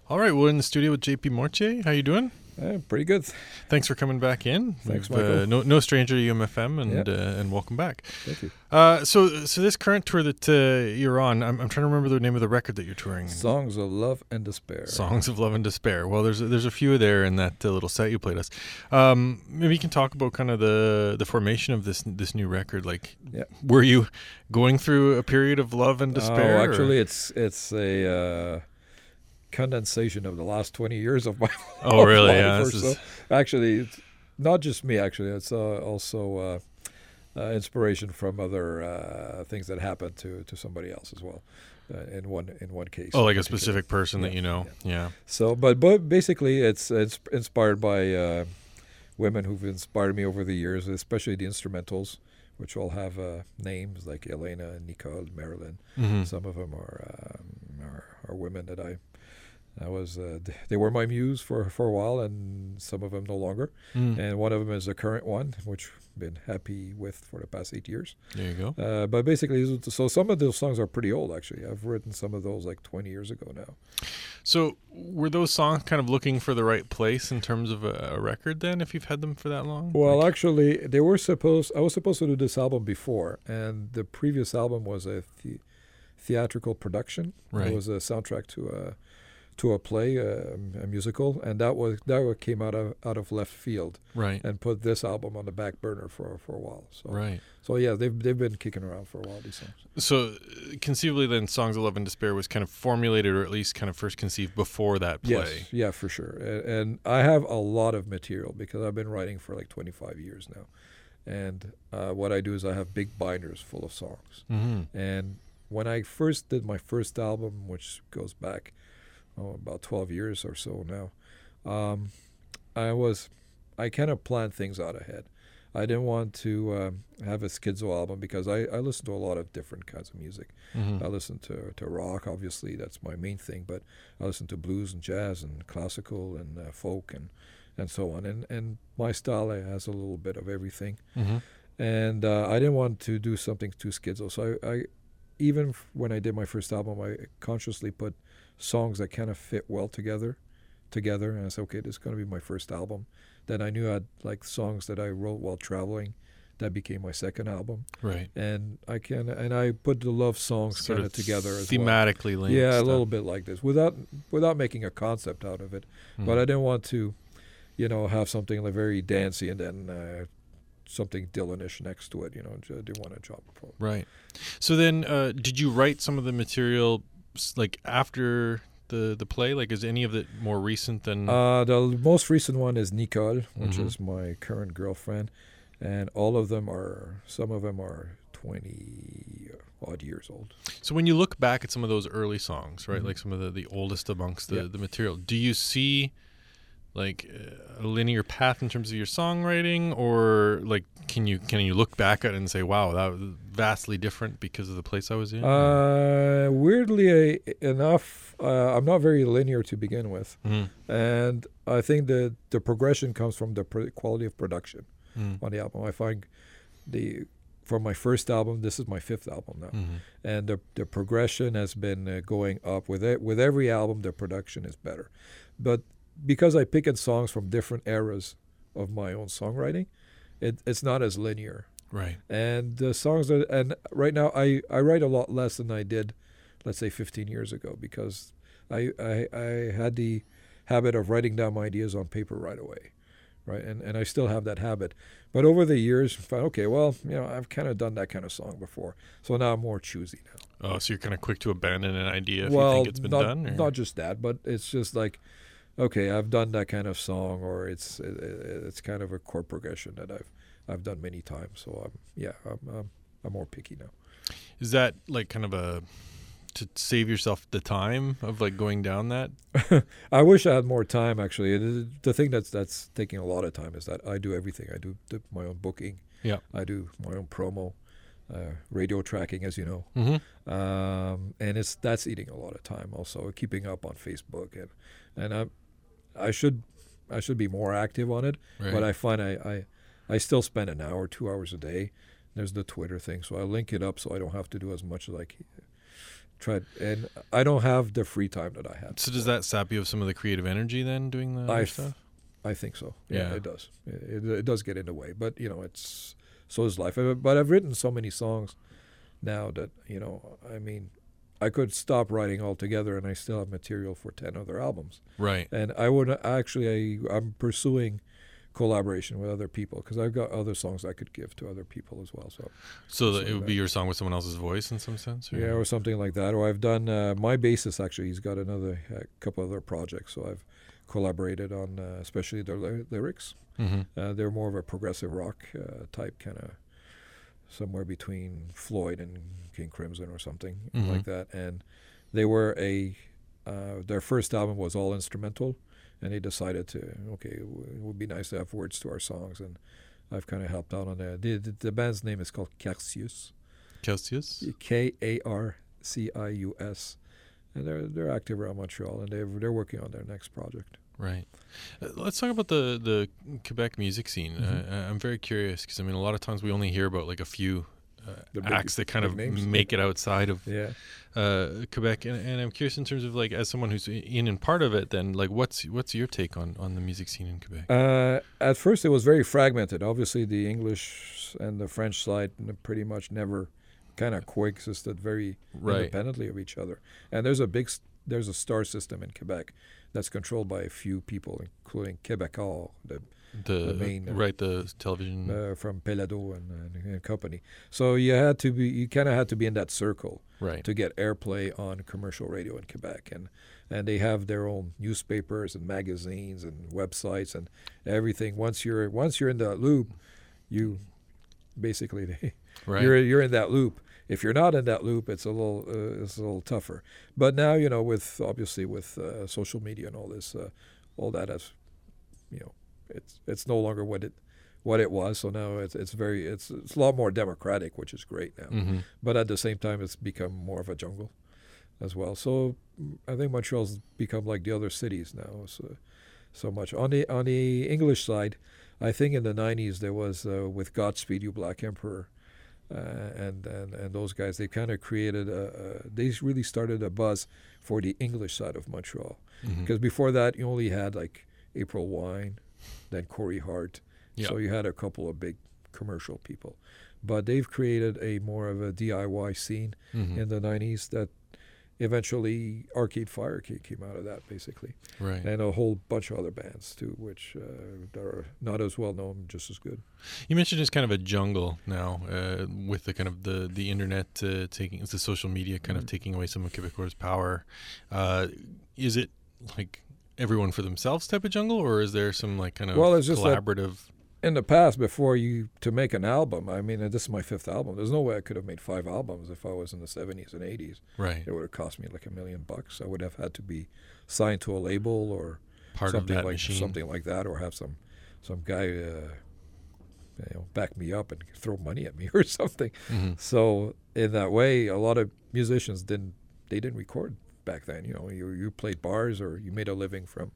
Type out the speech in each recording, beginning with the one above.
All right, we're in the studio with JP Mortier. How you doing? Pretty good. Thanks for coming back in. Thanks, Michael. No stranger to UMFM, and Yeah. and welcome back. Thank you. So this current tour that you're on, I'm trying to remember the name of the record that you're touring. Songs of Love and Despair. Songs of Love and Despair. Well, there's a few there in that little set you played us. Maybe you can talk about kind of the formation of this new record. Like, Yeah. were you going through a period of love and despair? Oh, actually, it's a condensation of the last 20 years of my Oh, really? life Yeah. or This so. is, Actually, it's not just me. Actually, it's also inspiration from other things that happened to somebody else as well. In one case. oh, like in a particular. specific person that Yeah, you know. Yeah. So, but basically, it's inspired by women who've inspired me over the years, especially the instrumentals, which all have names like Elena, Nicole, Marilyn. Mm-hmm. Some of them are women that they were my muse for a while, and some of them no longer. Mm. And one of them is the current one, which I've been happy with for the past 8 years. There you go. But basically, so some of those songs are pretty old, actually. I've written some of those like 20 years ago now. So were those songs kind of looking for the right place in terms of a record then, if you've had them for that long? Well, Like- actually, I was supposed to do this album before, and the previous album was a theatrical production. Right. It was a soundtrack to a play, a musical, and that came out of left field, right. and put this album on the back burner for a while. So Right. So yeah, they've been kicking around for a while, these songs. So conceivably then Songs of Love and Despair was kind of formulated, or at least kind of first conceived before that play. Yes, yeah, for sure. And I have a lot of material because I've been writing for like 25 years now. And what I do is I have big binders full of songs. Mm-hmm. And when I first did my first album, which goes back about 12 years or so now, I kind of planned things out ahead. I didn't want to have a schizo album because I listen to a lot of different kinds of music. Mm-hmm. I listen to rock, obviously, that's my main thing, but I listen to blues and jazz and classical and folk and so on. And my style has a little bit of everything. Mm-hmm. And I didn't want to do something too schizo. So I even when I did my first album, I consciously put songs that kind of fit well together. And I said, okay, this is going to be my first album. Then I knew I'd like songs that I wrote while traveling. That became my second album. Right. And I put the love songs Sort kind of of together as well. thematically linked. Yeah, a stuff. little bit like this, without making a concept out of it. Mm. But I didn't want to, have something like very dancey and then something Dylan-ish next to it. I didn't want to drop it. Right. So then, did you write some of the material like after the play? Like, is any of it more recent than? The most recent one is Nicole, which Mhm. is my current girlfriend, and some of them are 20 odd years old. So when you look back at some of those early songs, right, Mhm. like some of the oldest amongst Yeah. the material, do you see like a linear path in terms of your songwriting, or like can you look back at it and say, wow, that was vastly different because of the place I was in? Weirdly enough, I'm not very linear to begin with, Mhm. and I think the progression comes from the quality of production Mhm. on the album. I find from my first album, this is my fifth album now, Mhm. and the progression has been going up. With every album, the production is better, but because I pick songs from different eras of my own songwriting, it's not as linear. Right. And the songs and right now I write a lot less than I did, let's say 15 years ago, because I had the habit of writing down my ideas on paper right away, right? And I still have that habit. But over the years, I found, okay, well, I've kind of done that kind of song before. So now I'm more choosy now. Oh, so you're kind of quick to abandon an idea if well, you think it's been done? Or? not just that, but it's just like, okay, I've done that kind of song, or it's kind of a chord progression that I've done many times. So I'm more picky now. Is that like kind of to save yourself the time of like going down that? I wish I had more time, actually. The thing that's taking a lot of time is that I do everything. I do my own booking. Yeah. I do my own promo, radio tracking, as you know. Mm-hmm. And that's eating a lot of time. Also, keeping up on Facebook, and I should be more active on it. Right. But I find I still spend an hour, 2 hours a day. There's the Twitter thing, so I link it up so I don't have to do as much as tried, and I don't have the free time that I had. So does that sap you of some of the creative energy then, doing the other stuff? I think so. Yeah, Yeah. it does. It does get in the way, but it's so is life. But I've written so many songs now that I mean, I could stop writing altogether, and I still have material for 10 other albums. Right. And I would actually, I'm pursuing collaboration with other people because I've got other songs I could give to other people as well. So It would be your song with someone else's voice in some sense? Or? yeah, or something like that. Or I've done my bassist actually. He's got a couple other projects, so I've collaborated on especially their lyrics. Mm-hmm. They're more of a progressive rock type, kind of somewhere between Floyd and King Crimson or something like that. And they were their first album was all instrumental, and they decided it would be nice to have words to our songs, and I've kind of helped out on that. The band's name is called Carcius. Celsius? Karcius, and they're active around Montreal, and they're working on their next project. Right. Let's talk about the Quebec music scene. Mm-hmm. I'm very curious because, I mean, a lot of times we only hear about like a few acts that kind of names. make it outside of Yeah. Quebec. And I'm curious in terms of, like, as someone who's in and part of it, then, like, what's your take on the music scene in Quebec? At first, it was very fragmented. Obviously, the English and the French side pretty much never kind of coexisted very independently of each other. And there's a star system in Quebec that's controlled by a few people, including Québécois, the main the television from Pelado and company. So you kind of had to be in that circle to get airplay on commercial radio in Quebec, and they have their own newspapers and magazines and websites and everything. Once you're in that loop, you basically you're in that loop. If you're not in that loop, it's a little tougher. But now, with social media and all this, all that has, it's no longer what it was. So now it's a lot more democratic, which is great now. Mm-hmm. But at the same time, it's become more of a jungle as well. So I think Montreal's become like the other cities now. So much on the English side, I think in the '90s there was with Godspeed You Black Emperor. And those guys, they kind of created they really started a buzz for the English side of Montreal, because before that you only had like April Wine, then Corey Hart, so you had a couple of big commercial people, but they've created a more of a DIY scene in the '90s that eventually Arcade Fire came out of that, basically, and a whole bunch of other bands too, which are not as well known, just as good. You mentioned it's kind of a jungle now, with the kind of the internet taking the social media kind of taking away some of Quebecers' power. Is it like everyone for themselves type of jungle, or is there some like kind of it's just collaborative? In the past, to make an album, I mean, this is my 5th album. There's no way I could have made 5 albums if I was in the 70s and 80s. Right. It would have cost me like $1 million. I would have had to be signed to a label or part of that machine, something like that, or have some guy back me up and throw money at me or something. Mm-hmm. So in that way, a lot of musicians didn't record back then. You played bars, or you made a living from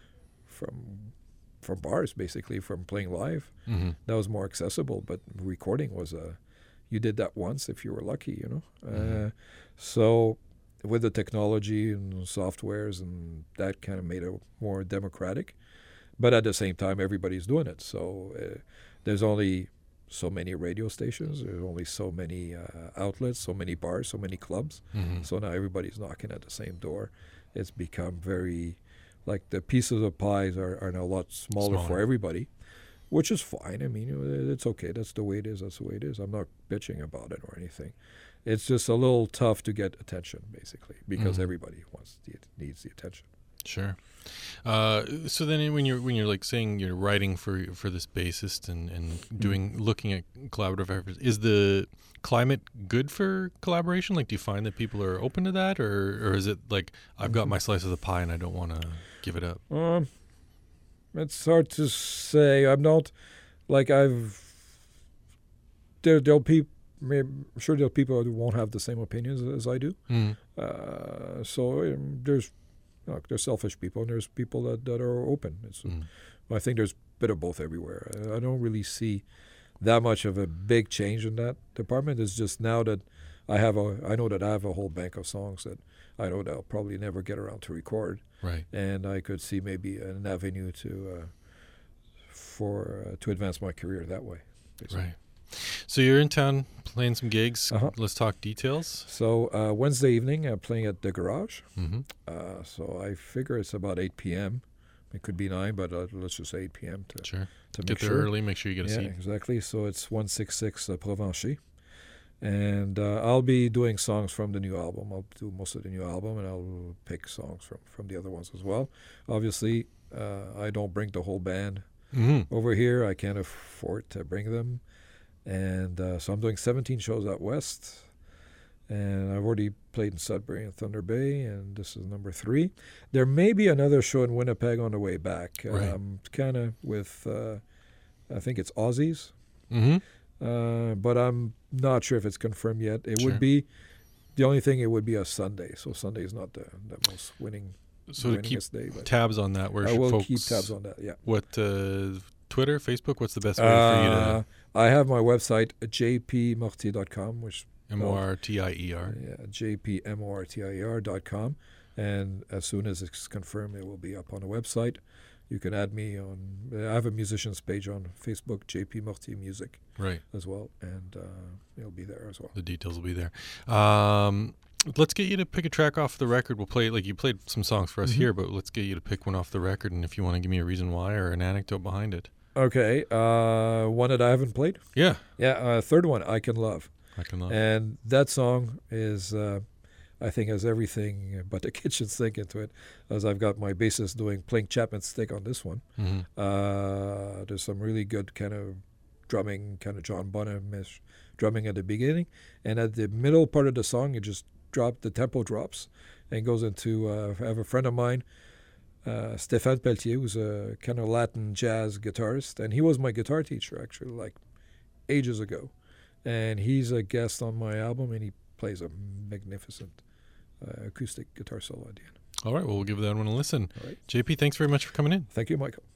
bars, basically, from playing live. That was more accessible, but recording was you did that once if you were lucky, so with the technology and softwares, and that kind of made it more democratic, but at the same time everybody's doing it, so there's only so many radio stations, there's only so many outlets, so many bars, so many clubs, so now everybody's knocking at the same door. It's become very, like, the pieces of pies are now a lot smaller for everybody, which is fine. I mean, it's okay. That's the way it is. I'm not bitching about it or anything. It's just a little tough to get attention, basically, because everybody needs the attention. Sure. So then, when you're like saying you're writing for this bassist and looking at collaborative efforts, is the climate good for collaboration? Like, do you find that people are open to that, or is it like, I've got my slice of the pie and I don't want to give it up? It's hard to say. I'm not like there'll be. I'm sure there are people who won't have the same opinions as I do. So there's selfish people, and there's people that are open. I think there's a bit of both everywhere. I don't really see that much of a big change in that department. It's just now that I know that I have a whole bank of songs that I know that I'll probably never get around to record, Right. and I could see maybe an avenue to advance my career that way. Basically. Right. So you're in town playing some gigs. Uh-huh. Let's talk details. So Wednesday evening, I'm playing at the Garage. Mm-hmm. So I figure it's about 8 p.m. It could be 9, but let's just say 8 p.m. Sure. to Get make there sure. early. Make sure you get a Yeah, seat. exactly. So it's 166 Provencher. And I'll be doing songs from the new album. I'll do most of the new album, and I'll pick songs from the other ones as well. Obviously, I don't bring the whole band Mm-hmm. over here. I can't afford to bring them. And so I'm doing 17 shows out west. And I've already played in Sudbury and Thunder Bay, and this is number 3. There may be another show in Winnipeg on the way back. Right. Kind of with, I think it's Aussies. Mm-hmm. But I'm not sure if it's confirmed yet. It Sure. would be, the only thing, it would be a Sunday. So Sunday is not the most So to keep winningest day. But tabs on that, where I should will folks keep tabs on that, yeah. What Twitter, Facebook? What's the best way for you to I have my website, jpmortier.com, which MORTIER? yeah, jpmortier.com. And as soon as it's confirmed, it will be up on the website. You can add me on. I have a musicians page on Facebook, JP Mortier Music, Right. as well, and it'll be there as well. The details will be there. Let's get you to pick a track off the record. We'll play, like you played some songs for us Mhm. here, but let's get you to pick one off the record. And if you want to give me a reason why or an anecdote behind it. Okay, one that I haven't played. Yeah. Yeah, third one, I Can Love. I can love. And that song is, I think, has everything but the kitchen sink into it, as I've got my bassist playing Chapman stick on this one. Mm-hmm. There's some really good kind of drumming, kind of John Bonham-ish drumming at the beginning. And at the middle part of the song, the tempo drops and goes into, I have a friend of mine, Stéphane Pelletier, who's a kind of Latin jazz guitarist. And he was my guitar teacher, actually, like ages ago. And he's a guest on my album, and he plays a magnificent acoustic guitar solo at the end. All right. Well, we'll give that one a listen. All right. JP, thanks very much for coming in. Thank you, Michael.